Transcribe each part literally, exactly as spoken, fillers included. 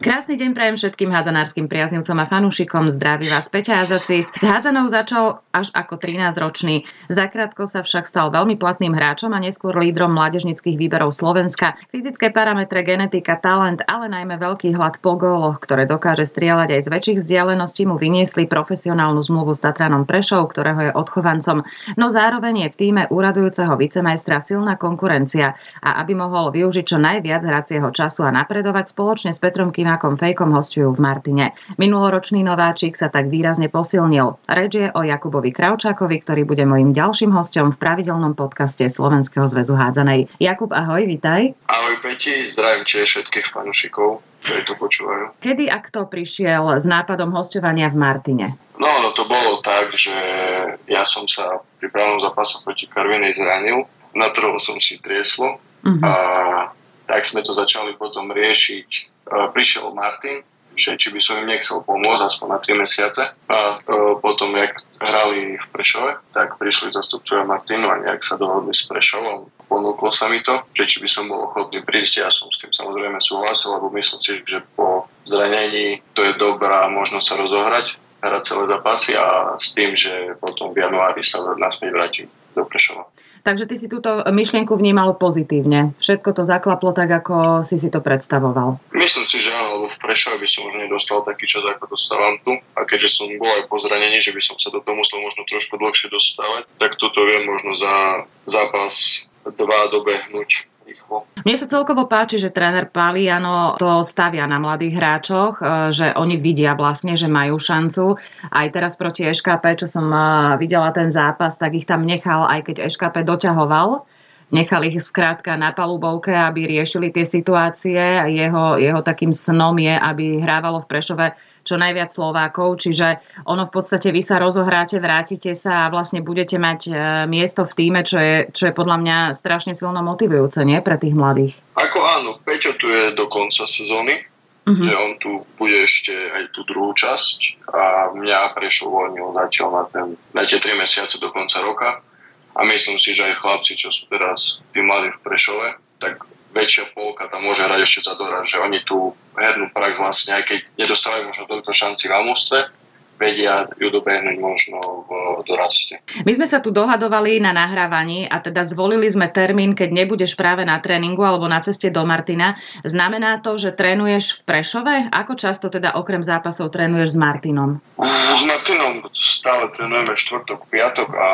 Krásny deň prajem všetkým hádzanárskym priaznivcom a fanúšikom. Zdraví vás Peťa Azacis. S hádzanou začal až ako trinásťročný. Zakrátko sa však stal veľmi platným hráčom a neskôr lídrom mládežníckych výberov Slovenska. Fyzické parametre, genetika, talent, ale najmä veľký hlad po góloch, ktoré dokáže strieľať aj z väčších vzdialeností, mu vyniesli profesionálnu zmluvu s Tatranom Prešov, ktorého je odchovancom. No zároveň je v tíme úradujúceho vicemajstra silná konkurencia a aby mohol využiť čo najviac hracieho času a napredovať, spoločne s Petrom Kimákom Fejkom hosťujú v Martine. Minuloročný nováčik sa tak výrazne posilnil. Reč je o Jakubovi Kravčákovi, ktorý bude mojím ďalším hosťom v pravidelnom podcaste Slovenského zväzu hádzanej. Jakub, ahoj, vitaj. Ahoj Peti, zdravím tiež všetkých fanúšikov, ktorí to počúvajú. Kedy a kto prišiel s nápadom hosťovania v Martine? No, no to bolo tak, že ja som sa pri právnom zápase proti Karvinej zranil, na trhu som si trieslo uh-huh. a tak sme to začali potom riešiť. Prišiel Martin, že či by som im nechcel pomôcť aspoň na tri mesiace. A potom, jak hrali v Prešove, tak prišli zastupcovia Martinu a nejak sa dohodli s Prešovom. Ponúklo sa mi to, že či by som bol ochotný prísť. Ja som s tým samozrejme súhlasil, lebo myslím si, že po zranení to je dobrá možnosť sa rozohrať, hrať celé zápasy a s tým, že potom v januári sa naspäť vrátim do Prešova. Takže ty si túto myšlienku vnímal pozitívne. Všetko to zaklaplo tak, ako si si to predstavoval. Myslím si, že áno, lebo v Prešove by som možno nedostal taký čas, ako dostávam tu. A keďže som bol aj po zranení, že by som sa do toho musel možno trošku dlhšie dostávať, tak toto viem možno za zápas dva dobehnúť rýchlo. Mne sa celkovo páči, že tréner Paliano to stavia na mladých hráčoch, že oni vidia vlastne, že majú šancu. Aj teraz proti é ká pé, čo som videla ten zápas, tak ich tam nechal, aj keď é ká pé doťahoval. Nechal ich skrátka na palubovke, aby riešili tie situácie. Jeho, jeho takým snom je, aby hrávalo v Prešove čo najviac Slovákov, čiže ono v podstate vy sa rozohráte, vrátite sa a vlastne budete mať miesto v tíme, čo je, čo je podľa mňa strašne silno motivujúce, nie? Pre tých mladých. Ako áno, Peťo tu je do konca sezóny, uh-huh. že on tu bude ešte aj tú druhú časť a mňa Prešov uvoľnil zatiaľ na, ten, na tie tri mesiace do konca roka a myslím si, že aj chlapci, čo sú teraz tí mladí v Prešove, tak väčšia polka tam môže hrať ešte za doraz, že oni tú hernú prax vlastne, aj keď nedostávajú možno toľko šanci v amústve, vedia ju dobehnúť možno v doraste. My sme sa tu dohadovali na nahrávaní a teda zvolili sme termín, keď nebudeš práve na tréningu alebo na ceste do Martina. Znamená to, že trénuješ v Prešove? Ako často teda okrem zápasov trénuješ s Martinom? S Martinom stále trénujeme štvrtok, piatok a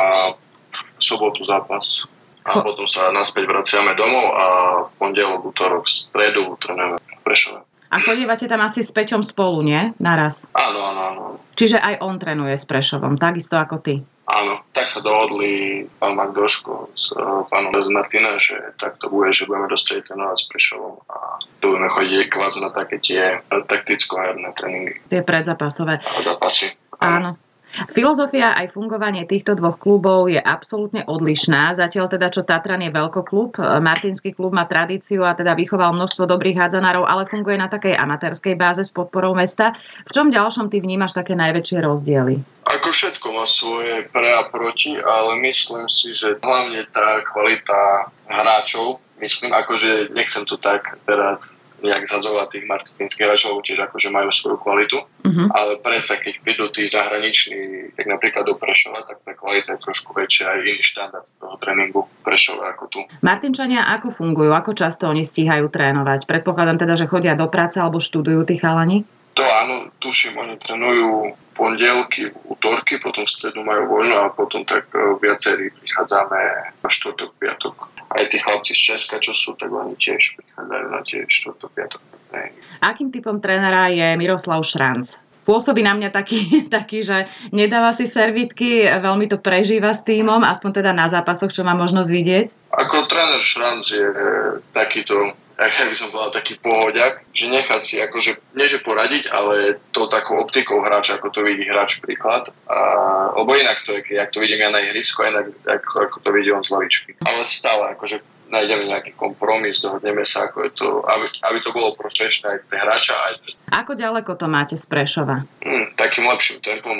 v sobotu zápas. A Ko... potom sa naspäť vraciame domov a pondelok, útorok, stredu trénujeme v Prešove. A chodívate tam asi s Peťom spolu, nie? Naraz. Áno, áno, áno. Čiže aj on trénuje s Prešovom, takisto ako ty? Áno, tak sa dohodli pán Magdoško s uh, pánom z Martina, že tak to bude, že budeme dostať trénovať s Prešovom a budeme chodiť kvázi na také tie takticko-herné tréningy. Tie predzápasové. A zápasy. Áno. Filozofia aj fungovanie týchto dvoch klubov je absolútne odlišná. Zatiaľ teda, čo Tatran je veľkoklub, Martinský klub má tradíciu a teda vychoval množstvo dobrých hádzanárov, ale funguje na takej amatérskej báze s podporou mesta. V čom ďalšom ty vnímaš také najväčšie rozdiely? Ako všetko má svoje pre a proti, ale myslím si, že hlavne tá kvalita hráčov, myslím, akože nechcem to tak teraz nejak zhadzovať tých martinských hráčov, tiež akože majú svoju kvalitu, uh-huh. ale predsa keď prídu tí zahraniční, tak napríklad do Prešova, tak tá kvalita je trošku väčšia, aj iný štandard toho tréningu Prešova ako tu. Martinčania ako fungujú? Ako často oni stíhajú trénovať? Predpokladám teda, že chodia do práce alebo študujú tí chalani? To áno, tuším, oni trénujú pondelky, útorky, potom v stredu majú voľno a potom tak viacerí prichádzame na štvrtok, piatok. Aj tí chlapci z Česka, čo sú, tak oni tiež prichádzajú na tie štvrtok, piatok. Akým typom trénera je Miroslav Šranc? Pôsobí na mňa taký, taký, že nedáva si servítky, veľmi to prežíva s tímom, aspoň teda na zápasoch, čo má možnosť vidieť. Ako tréner Šranc je takýto, ja by som povedal, taký pohodiak, že nechá si akože, nie že poradiť, ale tou takou optikou hráča, ako to vidí hráč príklad. A, lebo inak to je, jak to vidím ja na ihrisku, inak ako, ako to vidí on z lavičky. Ale stále, akože nájdeme nejaký kompromis, dohodneme sa, ako je to, aby, aby to bolo profesionálne aj pre hráča. Aj pre... Ako ďaleko to máte z Prešova? Hmm, takým lepším tempom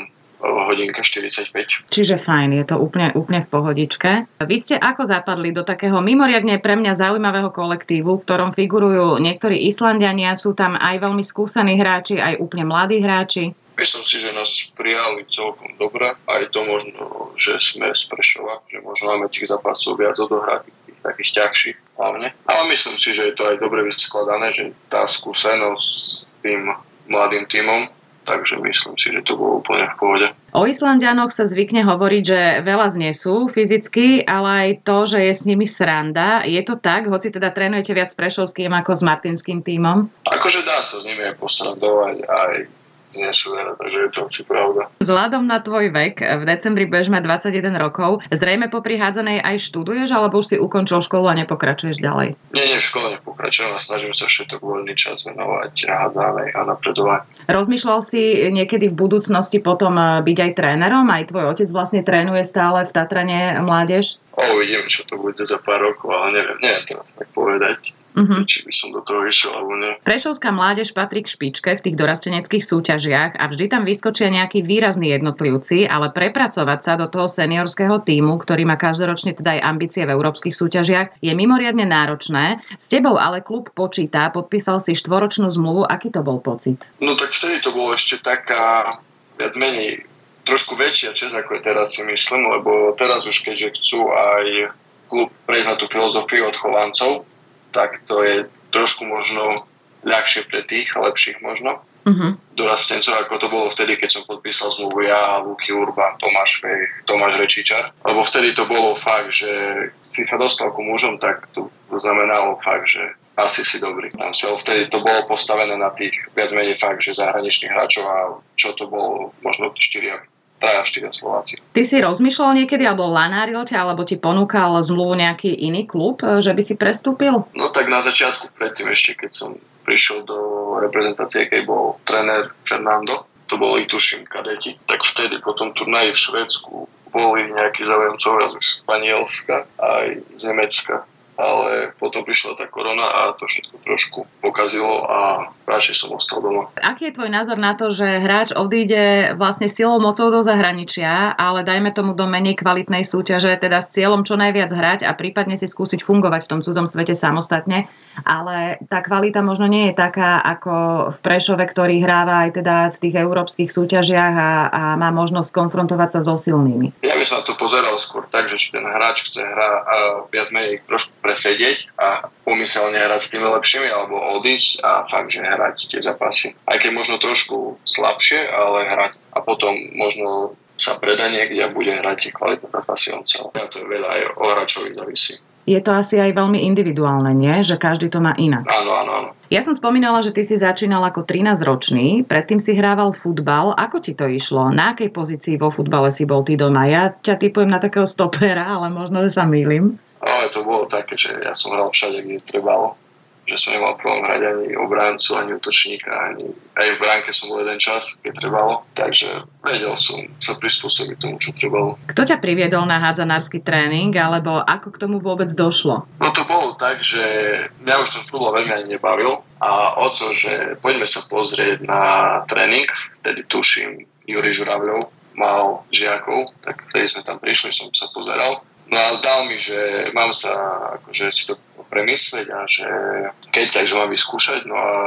hodinka štyridsaťpäť. Čiže fajn, je to úplne, úplne v pohodičke. Vy ste ako zapadli do takého mimoriadne pre mňa zaujímavého kolektívu, v ktorom figurujú niektorí Islanďania, sú tam aj veľmi skúsení hráči, aj úplne mladí hráči? Myslím si, že nás prijali celkom dobre. Aj to možno, že sme z Prešova, že možno máme tých zápasov viac odohrať, tých takých ťažších hlavne. Ale myslím si, že je to aj dobre vyskladané, že tá skúsenosť s tým mladým tímom, takže myslím si, že to bolo úplne v pohode. O Islanďanoch sa zvykne hovoriť, že veľa znesú fyzicky, ale aj to, že je s nimi sranda. Je to tak? Hoci teda trénujete viac s prešovským ako s martinským tímom? Akože dá sa s nimi aj posrandovať, aj znesú veľa, takže je to asi pravda. Vzhľadom na tvoj vek, v decembri budeš mať dvadsaťjeden rokov, zrejme popri hádzanej aj študuješ, alebo už si ukončil školu a nepokračuješ ďalej? Nie, nie, v škole nepokračujem a snažím sa všetok voľný čas venovať hádzanej a napredovať. Rozmýšľal si niekedy v budúcnosti potom byť aj trénerom? Aj tvoj otec vlastne trénuje stále v Tatrane mládež? O, uvidím, čo to bude za pár rokov, ale neviem, neviem teraz tak povedať. Uh-huh. Či by som do toho išiel, alebo nie. Prešovská mládež patrí k špičke v tých dorasteneckých súťažiach a vždy tam vyskočia nejakí výrazní jednotlivci, ale prepracovať sa do toho seniorského tímu, ktorý má každoročne teda aj ambície v európskych súťažiach, je mimoriadne náročné. S tebou ale klub počíta, podpísal si štvoročnú zmluvu. Aký to bol pocit? No tak vtedy to bolo ešte taká viac menej trošku väčšia časť, ako je teraz, si myslím, lebo teraz už keďže chcú aj klub prejsť na tú filozofiu od chovancov, tak to je trošku možno ľahšie pre tých, lepších možno. Uh-huh. Dorastencov, ako to bolo vtedy, keď som podpísal zmluvu ja, Luky Urban, Tomáš Fej, Tomáš Rečičar. Lebo vtedy to bolo fakt, že si sa dostal ku mužom, tak to znamenalo fakt, že asi si dobrý. Vtedy to bolo postavené na tých viac menej fakt, že zahraničných hráčov a čo to bolo možno štyri traja štyria Slováci. Ty si rozmýšľal niekedy, alebo lanáril ťa, alebo ti ponúkal zmluvu nejaký iný klub, že by si prestúpil? No tak na začiatku predtým ešte, keď som prišiel do reprezentácie, keď bol tréner Fernando, to boli tuším kadeti, tak vtedy po tom turnaji v Švédsku boli nejakí záujemcovia zo Španielska aj z Nemecka. Ale potom prišla tá korona a to všetko trošku pokazilo a radšej som ostal doma. Aký je tvoj názor na to, že hráč odíde vlastne silou mocou do zahraničia, ale dajme tomu do menej kvalitnej súťaže, teda s cieľom čo najviac hrať a prípadne si skúsiť fungovať v tom cudzom svete samostatne, ale tá kvalita možno nie je taká ako v Prešove, ktorý hráva aj teda v tých európskych súťažiach a, a má možnosť konfrontovať sa so silnými. Ja by som na to pozeral skôr tak, že či ten hráč chce hrať a viac menej trošku presedieť a pomyselne hrať s tými lepšími alebo odísť a fakt, že hrať tie zápasy. Aj keď možno trošku slabšie, ale hrať a potom možno sa predá niekde a bude hrať tie kvalitné zápasy on celé. A to je veľa aj o hráčovi závisí. Je to asi aj veľmi individuálne, nie? Že každý to má inak. Áno, áno, áno. Ja som spomínala, že ty si začínal ako trinásťročný, predtým si hrával futbal. Ako ti to išlo? Na akej pozícii vo futbale si bol ty doma? Ja ťa typujem na takého stopera, ale možno, že sa mýlim. Ale to bolo také, že ja som hral všade, kde trebalo. Že som nemal problém hrať ani obráncu, ani útočníka, ani aj v bránke som bol jeden čas, keď trebalo. Takže vedel som sa prispôsobiť tomu, čo trebalo. Kto ťa priviedol na hádzanársky tréning, alebo ako k tomu vôbec došlo? No to bolo tak, že mňa už ten futbal veľmi ani nebavil a oco, že poďme sa pozrieť na tréning, vtedy tuším Juri Žuravľov mal žiakov, tak vtedy sme tam prišli, som sa pozeral. No a dal mi, že mám sa akože si to premyslieť a že keď tak, že mám vyskúšať. No a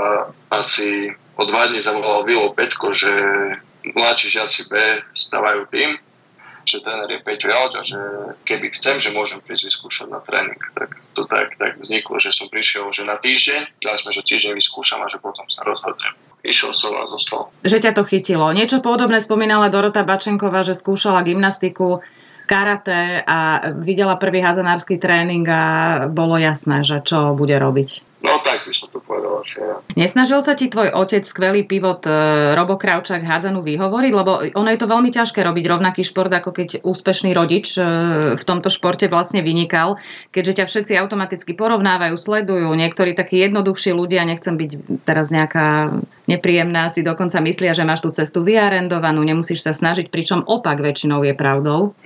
asi o dva dní zavolal Vilo Petko, že mladší žiaci B stávajú tým, že tréner je Peťo Jalča, že keby chcem, že môžem prísť vyskúšať na tréning. Tak to tak, tak vzniklo, že som prišiel že na týždeň, dali sme, že týždeň vyskúšam a že potom sa rozhodnem. Išiel som a zostal. Že ťa to chytilo. Niečo podobné spomínala Dorota Bačenková, že skúšala gymnastiku, karate a videla prvý hádzanársky tréning a bolo jasné, že čo bude robiť. No tak by som to povedal asi. Ja. Nesnažil sa ti tvoj otec, skvelý pivot Robo Kravčák, hádzanú vyhovoriť? Lebo ono je to veľmi ťažké robiť rovnaký šport, ako keď úspešný rodič v tomto športe vlastne vynikal, keďže ťa všetci automaticky porovnávajú, sledujú. Niektorí takí jednoduchší ľudia, nechcem byť teraz nejaká nepríjemná, si dokonca myslia, že máš tú cestu vyarendovanú, nemusíš sa snažiť, pričom opak väčšinou je pravdou. Hmm,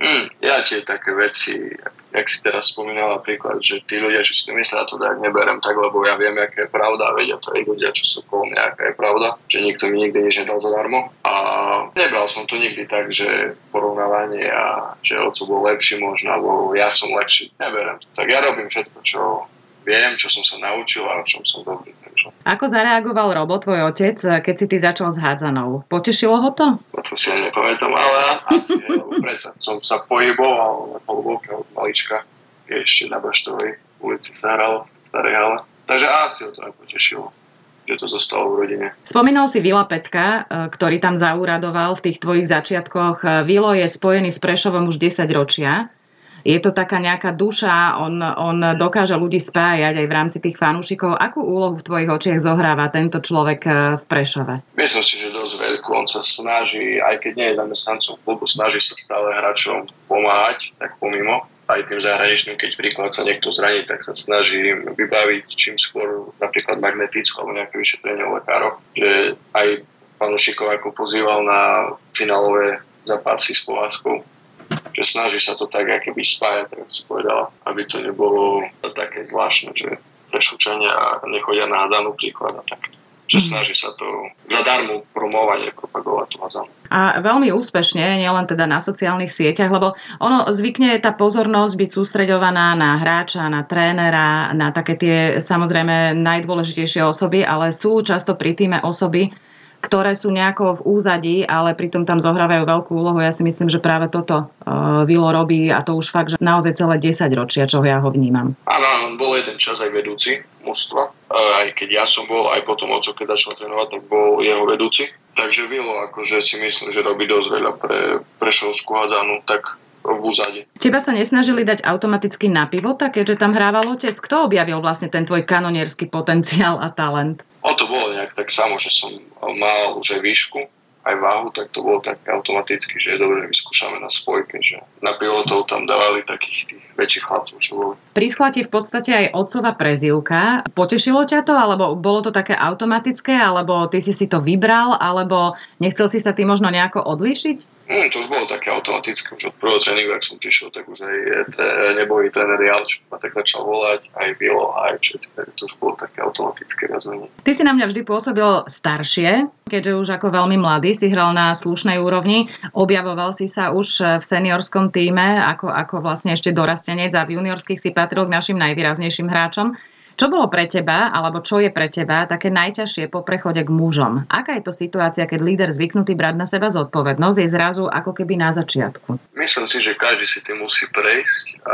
ja tie také veci, jak si teraz spomínal napríklad, že tí ľudia, čo si to myslia, to tak neberem tak, lebo ja viem, aká je pravda, vedia to aj ľudia, čo sú okolo mňa, aká je pravda, že nikto mi nikdy nič nedal zadarmo. A nebral som to nikdy tak, že porovnávanie a že oco bol lepší možno, alebo ja som lepší, neberem to. Tak ja robím všetko, čo viem, čo som sa naučil a v čom som dobrý. Ako zareagoval Robo, tvoj otec, keď si ty začal s hádzanou? Potešilo ho to? To si ja nepamätám, ale asi, lebo predsa som sa pohyboval na polobovke od malička, ešte na Baštovej ulici sa hralo v starej hale. Takže asi ho to aj potešilo, že to zostalo v rodine. Spomínal si Vila Petka, ktorý tam zaúradoval v tých tvojich začiatkoch. Vilo je spojený s Prešovom už desať ročia. Je to taká nejaká duša, on, on dokáže ľudí spájať aj v rámci tých fanúšikov. Akú úlohu v tvojich očiach zohráva tento človek v Prešove? Myslím si, že dosť veľkú. On sa snaží, aj keď nie je zamestnancom klubu, snaží sa stále hráčom pomáhať, tak pomimo. Aj tým zahraničným, keď príklad sa niekto zraní, tak sa snaží vybaviť čím skôr napríklad magnetickú alebo nejaké vyšetrenie u lekárov. Že aj fanúšikov ako pozýval na finálové zápasy s Povazkou, že snaží sa to tak akoby spájať, tak si povedala, aby to nebolo také zvláštne, že Prešovčania nechodia na hádzanú príklad a tak. Že snaží sa to zadarmo promovať a propagovať tú hádzanú. A veľmi úspešne, nielen teda na sociálnych sieťach, lebo ono zvykne tá pozornosť byť sústreďovaná na hráča, na trénera, na také tie samozrejme najdôležitejšie osoby, ale sú často pri tíme osoby, ktoré sú nejako v úzadí, ale pritom tam zohrávajú veľkú úlohu. Ja si myslím, že práve toto uh, Vilo robí a to už fakt, že naozaj celé desať ročia, čo ja ho vnímam. Áno, on bol jeden čas aj vedúci mužstva. Uh, aj keď ja som bol, aj potom oco, keď začal trénovať, tak bol jeho vedúci. Takže Vilo, akože si myslím, že robí dosť veľa pre prešovskú hádzanú, tak v úzade. Teba sa nesnažili dať automaticky na pivota, keďže tam hrával otec? Kto objavil vlastne ten tvoj kanonierský potenciál a talent? O to bolo nejak tak samo, že som mal už aj výšku, aj váhu, tak to bolo tak automaticky, že je dobré, že vyskúšame na spojke, že na pilotov tam dávali takých tých väčších chlapcov, čo boli. Prískla ti v podstate aj otcova prezývka. Potešilo ťa to, alebo bolo to také automatické, alebo ty si si to vybral, alebo nechcel si sa ty možno nejako odlíšiť? Mm, to už bolo také automatické, už od prvého tréningu, ak som prišiel, tak už aj nebojí tréner Jalč ma tak začal volať, aj Vilo, aj všetci, tak to už bolo také automatické razmenie. Ty si na mňa vždy pôsobil staršie, keďže už ako veľmi mladý si hral na slušnej úrovni, objavoval si sa už v seniorskom tíme, ako, ako vlastne ešte dorastenec a v juniorských si patril k našim najvýraznejším hráčom. Čo bolo pre teba, alebo čo je pre teba také najťažšie po prechode k mužom? Aká je to situácia, keď líder zvyknutý brať na seba zodpovednosť je zrazu ako keby na začiatku? Myslím si, že každý si tým musí prejsť a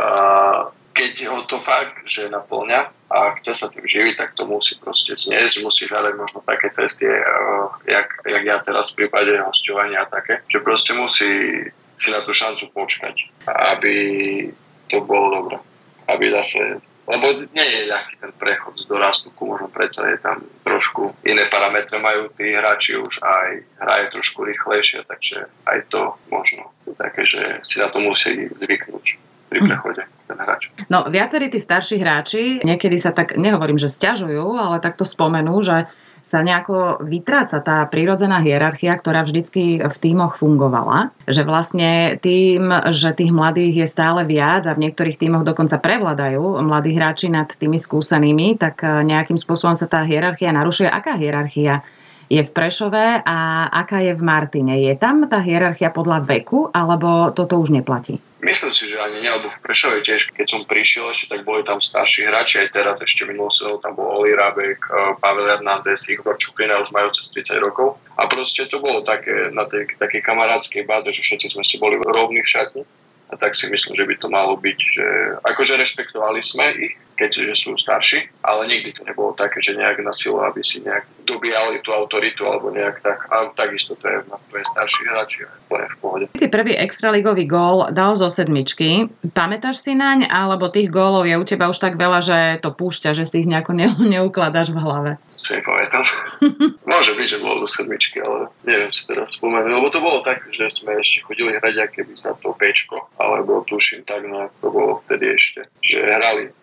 keď ho to fakt, že naplňa a chce sa tým živiť, tak to musí proste zniesť, musí hľadať možno také cesty, jak, jak ja teraz v prípade hosťovania a také, že proste musí si na tú šancu počkať, aby to bolo dobré, aby zase. Lebo nie je ľahký ten prechod z dorastu, možno predsa je tam trošku iné parametre majú tí hráči už aj hraje trošku rýchlejšie, takže aj to možno je také, že si na to musí zvyknúť pri prechode ten hráč. No viacerí tí starší hráči niekedy sa tak, nehovorím, že sťažujú, ale takto spomenú, že sa nejako vytráca tá prírodzená hierarchia, ktorá vždycky v tímoch fungovala. Že vlastne tým, že tých mladých je stále viac a v niektorých tímoch dokonca prevládajú mladí hráči nad tými skúsenými, tak nejakým spôsobom sa tá hierarchia narušuje. Aká hierarchia je v Prešove a aká je v Martine? Je tam tá hierarchia podľa veku, alebo toto už neplatí? Myslím si, že ani nie, lebo v Prešove tiež, keď som prišiel ešte, tak boli tam starší hráči, aj teraz ešte minulú sezónu tam bol Oli Rábek, Pavel Hernández, Igor Čuklina, už majú cez tridsať rokov. A proste to bolo také, na tej takej kamarádskej báze, že všetci sme si boli rovní v šatni. A tak si myslím, že by to malo byť, že akože rešpektovali sme ich, keďže sú starší, ale nikdy to nebolo také, že nejak na silu, aby si nejak dobíjali tú autoritu alebo nejak tak. A takisto to je na tvoje starší hráči, úplne v pohode. Si prvý extraligový gól dal zo sedmičky. Pamätáš si naň, alebo tých gólov je u teba už tak veľa, že to púšťa, že si ich nejako ne- neukladáš v hlave? Si nepamätám. Môže byť, že bolo do sedmičky, ale neviem si teraz spomenúť. Lebo to bolo tak, že sme ešte chodili hrať akéby za to Bčko, alebo tuším tak, no to bolo vtedy ešte, že hrali dorastie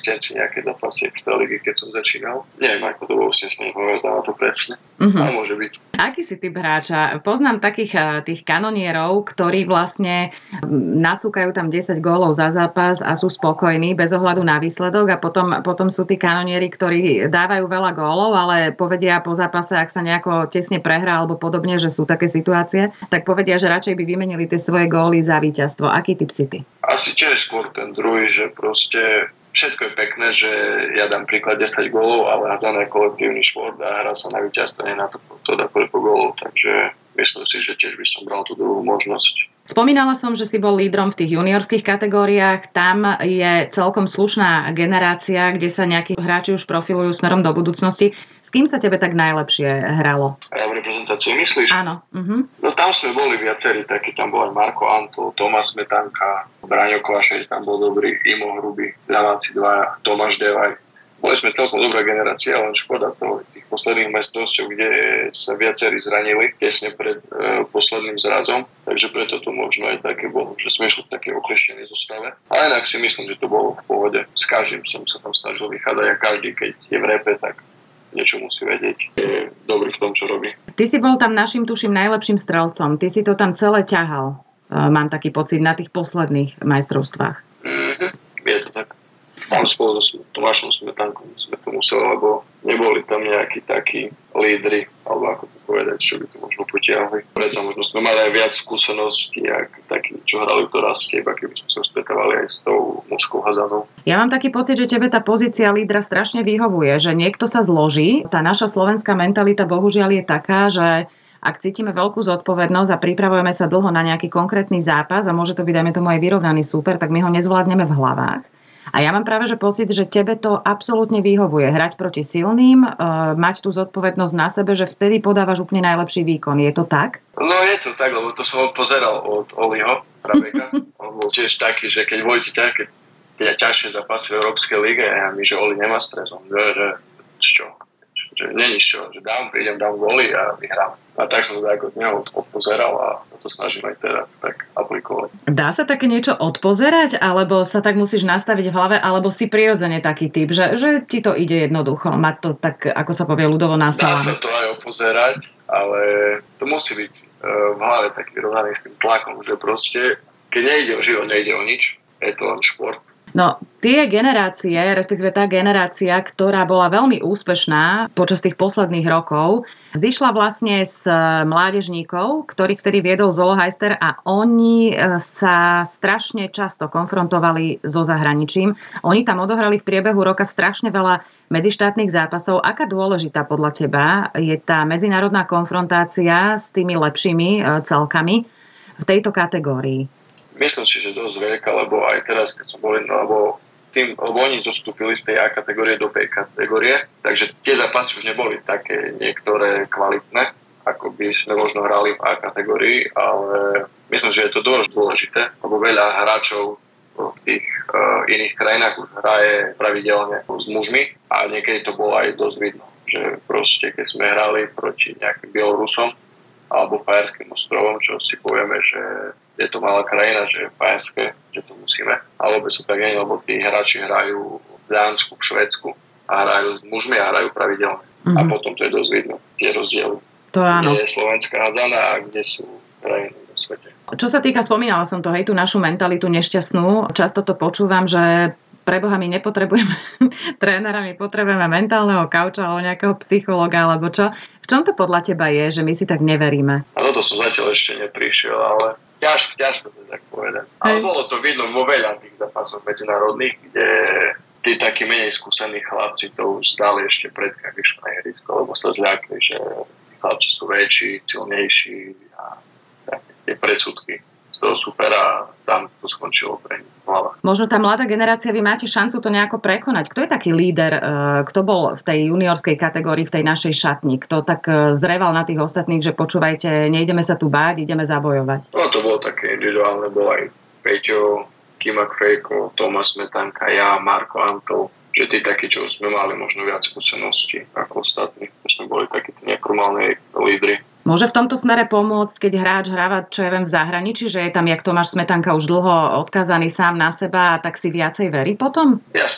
asistencii nejaké zápasy extraligy, keď som začínal. Neviem, ako to bolo, si nesmiem povedať na to presne. Uh-huh. Ale môže byť. Aký si typ hráča? Poznám takých tých kanonierov, ktorí vlastne nasúkajú tam desať gólov za zápas a sú spokojní bez ohľadu na výsledok a potom, potom sú tí kanonieri, ktorí dávajú veľa gólov, ale povedia po zápase, ak sa nejako tesne prehrá alebo podobne, že sú také situácie, tak povedia, že radšej by vymenili tie svoje góly za víťazstvo. Aký typ si ty? Asi tiež skôr ten druhý, že proste všetko je pekné, že ja dám príklad desať gólov, ale hádzané je kolektívny šport a hrá sa na víťazstvo, nie na to, to dá koľko gólov, takže myslím si, že tiež by som bral tú druhú možnosť. Spomínala som, že si bol lídrom v tých juniorských kategóriách. Tam je celkom slušná generácia, kde sa nejakí hráči už profilujú smerom do budúcnosti. S kým sa tebe tak najlepšie hralo? A v reprezentácii myslíš? Áno. Uh-huh. No tam sme boli viacerí, taký tam bol aj Marko Antol, Tomáš Smetanka, Braňo Kvašej tam bol dobrý, Imo Hruby, Ľaváci dva, Tomáš Devaj. Boli sme celkom dobrá generácia, len škoda toho tých posledných majstrovstiev, kde sa viacerí zranili tesne pred e, posledným zrazom, takže preto to možno aj také bolo, že sme išli v takej okleštenej zostave. Ale inak si myslím, že to bolo v pohode. S každým som sa tam snažil vychádzať a každý, keď je v repe, tak niečo musí vedieť. Je dobrý v tom, čo robí. Ty si bol tam našim, tuším, najlepším strelcom. Ty si to tam celé ťahal. E, mám taký pocit na tých posledných majstrovstvách. Mm-hmm. Je to tak. Tam spolu so Tomášom Smetankom sme to museli, lebo neboli tam nejakí takí lídri, alebo ako to povedať, čo by to možno potiahli. Predsa možno sme mali aj viac skúseností, ako takí, čo hrali v doraste, iba keby sme sa stretávali aj s tou mužskou hazanou. Ja mám taký pocit, že tebe tá pozícia lídra strašne vyhovuje, že niekto sa zloží. Tá naša slovenská mentalita bohužiaľ je taká, že ak cítime veľkú zodpovednosť a pripravujeme sa dlho na nejaký konkrétny zápas a môže to byť, dajme tomu, aj vyrovnaný súper, tak my ho nezvládneme v hlavách. A ja mám práve že pocit, že tebe to absolútne vyhovuje. Hrať proti silným, e, mať tú zodpovednosť na sebe, že vtedy podávaš úplne najlepší výkon. Je to tak? No je to tak, lebo to som pozeral od Oliho Praveka. On bol tiež taký, že keď vojte ťažké, keď ťažšie zápasy v Európskej lige, a my, že Oli nemá stres, on že, že čo? Že není čo, že dám, prídem, dám góly a vyhrám. A tak som to tak od neho odpozeral a to snažím aj teraz tak aplikovať. Dá sa také niečo odpozerať, alebo sa tak musíš nastaviť v hlave, alebo si prirodzene taký typ, že, že ti to ide jednoducho, mať to tak, ako sa povie, ľudovo nastavené? Dá sa to aj opozerať, ale to musí byť uh, v hlave taký vyrovnaný s tým tlakom, že proste, keď nejde o život, nejde o nič, je to len šport. No, tie generácie, respektíve tá generácia, ktorá bola veľmi úspešná počas tých posledných rokov, zišla vlastne z mládežníkov, ktorých vtedy viedol Zolohajster a oni sa strašne často konfrontovali so zahraničím. Oni tam odohrali v priebehu roka strašne veľa medzištátnych zápasov. Aká dôležitá podľa teba je tá medzinárodná konfrontácia s tými lepšími celkami v tejto kategórii? Myslím si, že dosť veľká, lebo aj teraz, keď som bol, lebo, tým, lebo oni zostúpili z tej A kategórie do B kategórie, takže tie zápasy už neboli také niektoré kvalitné, ako by sme možno hrali v A kategórii, ale myslím, že je to dosť dôležité, lebo veľa hráčov v tých uh, iných krajinách už hraje pravidelne s mužmi a niekedy to bolo aj dosť vidno, že proste keď sme hrali proti nejakým Bielorusom alebo Fajerským ostrovom, čo si povieme, že je to malá krajina, že je fajerské, že to musíme. Ale vôbec to tak nie, lebo tí hráči hrajú v Dánsku, v Švédsku a hrajú s mužmi a hrajú pravidelne. Mm-hmm. A potom to je dosť vidno, tie rozdiely. To áno. Kde je slovenská hádzana a kde sú krajiny vo svete. Čo sa týka, spomínala som to, hej, tú našu mentalitu nešťastnú. Často to počúvam, že preboha, my nepotrebujeme trénera, my potrebujeme mentálneho kauča alebo nejakého psychologa, alebo čo. V čom to podľa teba je, že my si tak neveríme? A toto som zatiaľ ešte neprišiel, ale ťažko, ťažko to tak povedať. Ale bolo to vidno vo veľa tých zápasov medzinárodných, kde tí takí menej skúsení chlapci to už zdali ešte pred vyšli na ihrisko, lebo sa zľakli, že chlapci sú väčší, silnejší a také tie predsudky z toho supera, tam to skončilo pre nich hlava. Možno tá mladá generácia, vy máte šancu to nejako prekonať. Kto je taký líder, kto bol v tej juniorskej kategórii, v tej našej šatni? Kto tak zreval na tých ostatných, že počúvajte, nejdeme sa tu báť, ideme zabojovať? No to bolo také individuálne, bol aj Peťo, Kimak Fejko, Tomáš Smetanka, ja, Marko Antol, že tí takí, čo sme mali možno viac skúseností ako ostatní. My sme boli takí tí neformálni lídri. Môže v tomto smere pomôcť, keď hráč hráva, čo ja viem, v zahraničí, že je tam, jak Tomáš Smetanka, už dlho odkázaný sám na seba a tak si viacej verí potom? Jasne, že to môže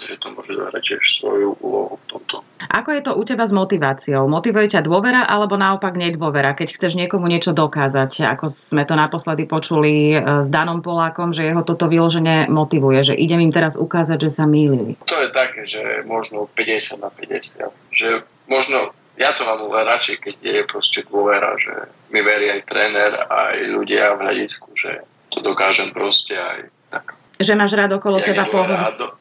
môže zahrať tiež svoju úlohu v tomto. Ako je to u teba s motiváciou? Motivuje ťa dôvera alebo naopak nedôvera, keď chceš niekomu niečo dokázať? Ako sme to naposledy počuli s Danom Polákom, že jeho toto vyloženie motivuje, že idem im teraz ukázať, že sa mýlili. To je také, že možno päťdesiat na päťdesiat. Že možno, ja to mám radšej, keď je proste dôvera, že mi verí aj tréner, aj ľudia v hľadisku, že to dokážem proste aj tak. Že máš rád okolo seba pohodu.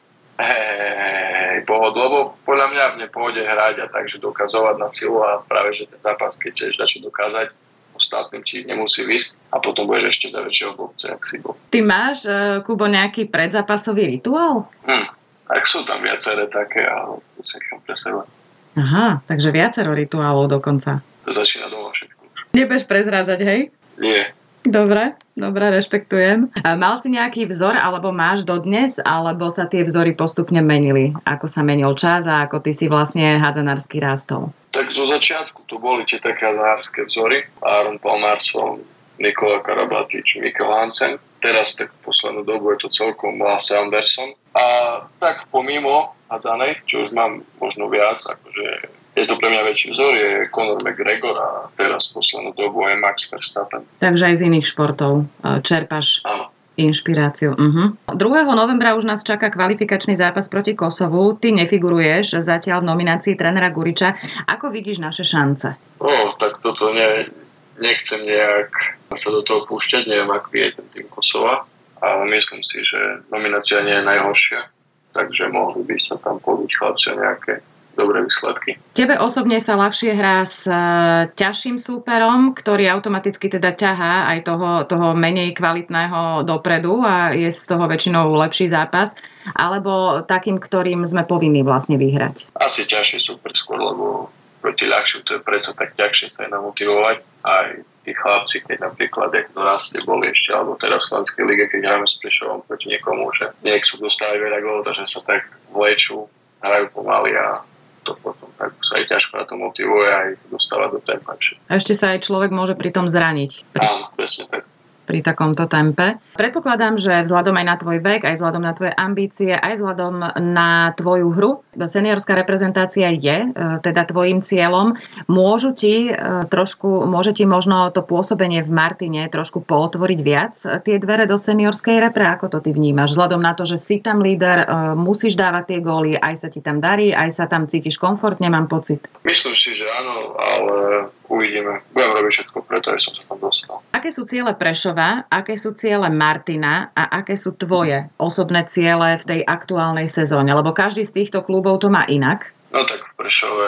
Hej, pohod, lebo podľa mňa v nepôjde hrať a takže dokazovať na silu a práve, že ten zápas, keď chceš dať čo dokázať, ostatným ti nemusí výsť a potom budeš ešte za väčšieho bobce, ak si bol. Ty máš, Kubo, nejaký predzápasový rituál? Hm, tak sú tam viaceré také, ale to sa nechám pre seba. Aha, takže viacero rituálov dokonca. To začína doma všetko. Nebudeš prezrádzať, hej? Nie. Dobre, dobre, rešpektujem. A mal si nejaký vzor, alebo máš dodnes, alebo sa tie vzory postupne menili? Ako sa menil čas a ako ty si vlastne hádzanársky rástol? Tak zo začiatku to boli tie také hádzanárske vzory. Aaron Palmarsson, Nikola Karabatič, Mikkel Hansen. Teraz tak v poslednú dobu je to celkom Lasse Anderson. A tak pomimo hádzanej, čo už mám možno viac, akože je to pre mňa väčší vzor, je Conor McGregor a teraz v poslednú dobu je Max Verstappen. Takže aj z iných športov čerpaš Áno. Inšpiráciu. Uh-huh. druhého novembra už nás čaká kvalifikačný zápas proti Kosovu. Ty nefiguruješ zatiaľ v nominácii trénera Guriča. Ako vidíš naše šance? O, tak toto ne, nechcem nejak sa do toho púšťať, neviem, aký je ten tým Kosova, ale myslím si, že nominácia nie je najhoršia, takže mohli by sa tam podúť chlapci nejaké dobré výsledky. Tebe osobne sa ľahšie hrá s ťažším súperom, ktorý automaticky teda ťahá aj toho, toho menej kvalitného dopredu a je z toho väčšinou lepší zápas, alebo takým, ktorým sme povinní vlastne vyhrať? Asi ťažší súper skôr, lebo proti ľahšiu to je predsa tak ťažšie sa aj namotivovať. Aj tí chlapci, keď napríklad jak dorastie boli ešte, alebo teraz v Slovenskej lige, keď hráme s Prešovom proti niekomu, že nechcú dostávať veľa gólov, takže sa tak vlečú, hrajú pomaly a to potom tak sa aj ťažko na to motivuje a aj sa dostáva do tempa. A ešte sa aj človek môže pri tom zraniť. Áno, presne tak. Pri takomto tempe. Predpokladám, že vzhľadom aj na tvoj vek, aj vzhľadom na tvoje ambície, aj vzhľadom na tvoju hru, seniorská reprezentácia je teda tvojim cieľom. Môžu ti trošku, môže ti možno to pôsobenie v Martine trošku pootvoriť viac tie dvere do seniorskej repre? Ako to ty vnímaš? Vzhľadom na to, že si tam líder, musíš dávať tie góly, aj sa ti tam darí, aj sa tam cítiš komfortne, mám pocit. Myslím si, že áno, ale uvidíme. Budem robiť všetko preto, aby som sa tam dostal. Aké sú ciele Prešova, aké sú ciele Martina a aké sú tvoje osobné ciele v tej aktuálnej sezóne? Lebo každý z týchto klubov to má inak. No tak v Prešove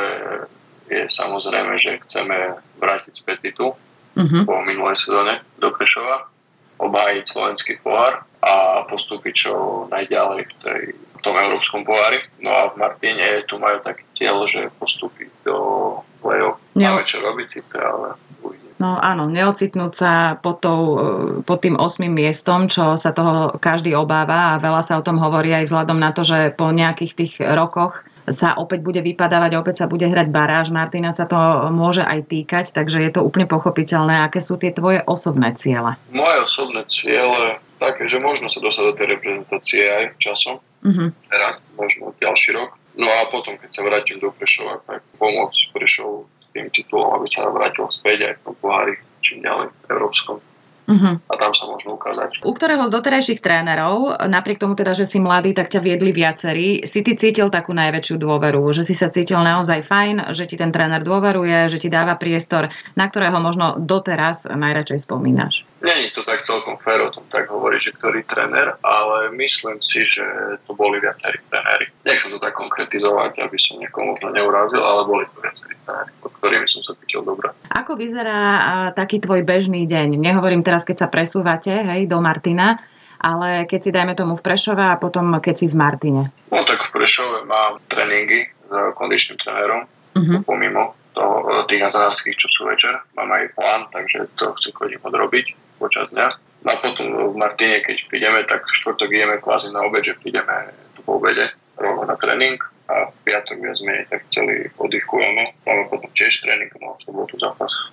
je samozrejme, že chceme vrátiť späť titul uh-huh. po minulej sezóne do Prešova, obhájiť slovenský pohár a postúpiť čo najďalej v, tej, v tom európskom pohári. No a v Martine tu majú taký cieľ, že postúpiť do play-off. Neo... Máme čo robiť síce, ale uvidíme. No áno, neocitnúť sa pod, tou, pod tým osmým miestom, čo sa toho každý obáva a veľa sa o tom hovorí aj vzhľadom na to, že po nejakých tých rokoch sa opäť bude vypadávať, opäť sa bude hrať baráž. Martina sa to môže aj týkať, takže je to úplne pochopiteľné. Aké sú tie tvoje osobné ciele? Moje osobné ciele také, že možno sa dostať do tej reprezentácie aj časom. Uh-huh. Teraz, možno ďalší rok. No a potom, keď sa vrátim do Prešova, tak pomôcť Prešovu s tým titulom, aby sa vrátil späť aj v tom pohári, čím ďalej v európskom. Uh-huh. A tam sa možno ukázať. U ktorého z doterajších trénerov, napriek tomu teda, že si mladý, tak ťa viedli viacerí, si ty cítil takú najväčšiu dôveru, že si sa cítil naozaj fajn, že ti ten tréner dôveruje, že ti dáva priestor, na ktorého možno doteraz najradšej spomínaš? Není to tak celkom fér o tom tak hovorí, že ktorý tréner, ale myslím si, že to boli viacerí tréneri. Nechcem to tak konkretizovať, aby som niekomu možno neurazil, ale boli to viacerí tréneri, pod ktorými som sa cítil dobre. Ako vyzerá a, taký tvoj bežný deň? Nehovorím teraz, keď sa presúvate, hej, do Martina, ale keď si dajme tomu v Prešove a potom keď si v Martine. No tak v Prešove mám tréningy s kondičným trénerom, uh-huh. pomimo toho, tých hadzanárskych, čo sú večer. Mám aj plán, takže to chcem chodím odrobiť počas dňa. A potom v Martine, keď prídeme, tak v štvrtok ideme kvázi na obed, že prídeme tu po obede rovno na tréning a v piatok viac menej tak celý oddychujeme. Máme potom tiež tréning, no v sobotu zápas. Takže nič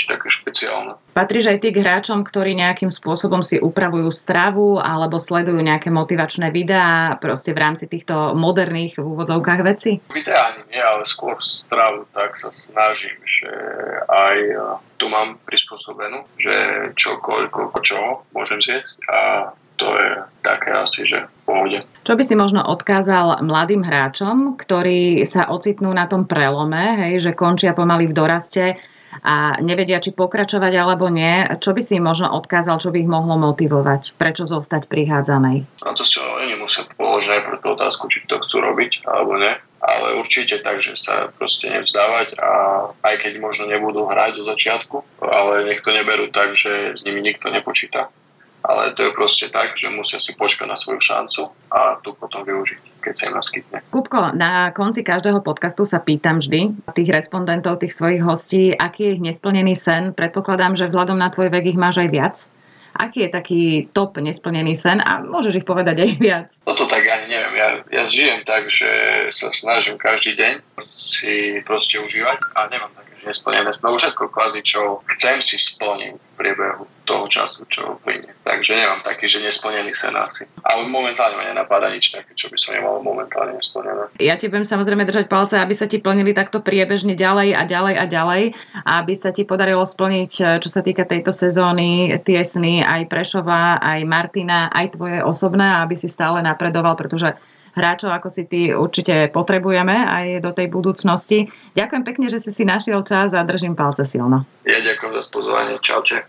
nič také špeciálne. Patríš aj ty k hráčom, ktorí nejakým spôsobom si upravujú stravu alebo sledujú nejaké motivačné videá proste v rámci týchto moderných v úvodzovkách vecí? Videá ani nie, ale skôr stravu, tak sa snažím, že aj tu mám prispôsobenú, že čo, koľko, čo môžem zjesť a to je také asi, že v pohode. Čo by si možno odkázal mladým hráčom, ktorí sa ocitnú na tom prelome, hej, že končia pomaly v doraste a nevedia, či pokračovať alebo nie? Čo by si im možno odkázal, čo by ich mohlo motivovať? Prečo zostať pri hádzanej? Na to si oni musia položiť najprv tú otázku, či to chcú robiť alebo nie. Ale určite tak, že sa proste nevzdávať a aj keď možno nebudú hrať do začiatku, ale nech to neberú tak, že s nimi nikto nepočíta. Ale to je proste tak, že musia si počkať na svoju šancu a tu potom využiť, keď sa im naskytne. Kupko, na konci každého podcastu sa pýtam vždy tých respondentov, tých svojich hostí, aký je ich nesplnený sen. Predpokladám, že vzhľadom na tvoj vek ich máš aj viac. Aký je taký top nesplnený sen a môžeš ich povedať aj viac? Toto tak ani neviem. Ja, ja žijem tak, že sa snažím každý deň si proste užívať a nemám také nesplnené sny. Všetko kvázi, čo chcem, si splním v priebehu toho času, čo plynie. Takže nemám taký, že nesplnený sen asi. Ale momentálne ma nenapadá nič také, čo by som nemal momentálne nesplnené. Ja ti budem samozrejme držať palce, aby sa ti plnili takto priebežne ďalej a ďalej a ďalej, a aby sa ti podarilo splniť, čo sa týka tejto sezóny, tie sny aj Prešova, aj Martina, aj tvoje osobné, aby si stále napredoval, pretože hráčov ako si ty určite potrebujeme aj do tej budúcnosti. Ďakujem pekne, že si si našiel čas a držím palce silno. Ja ďakujem za pozvanie. Čaute.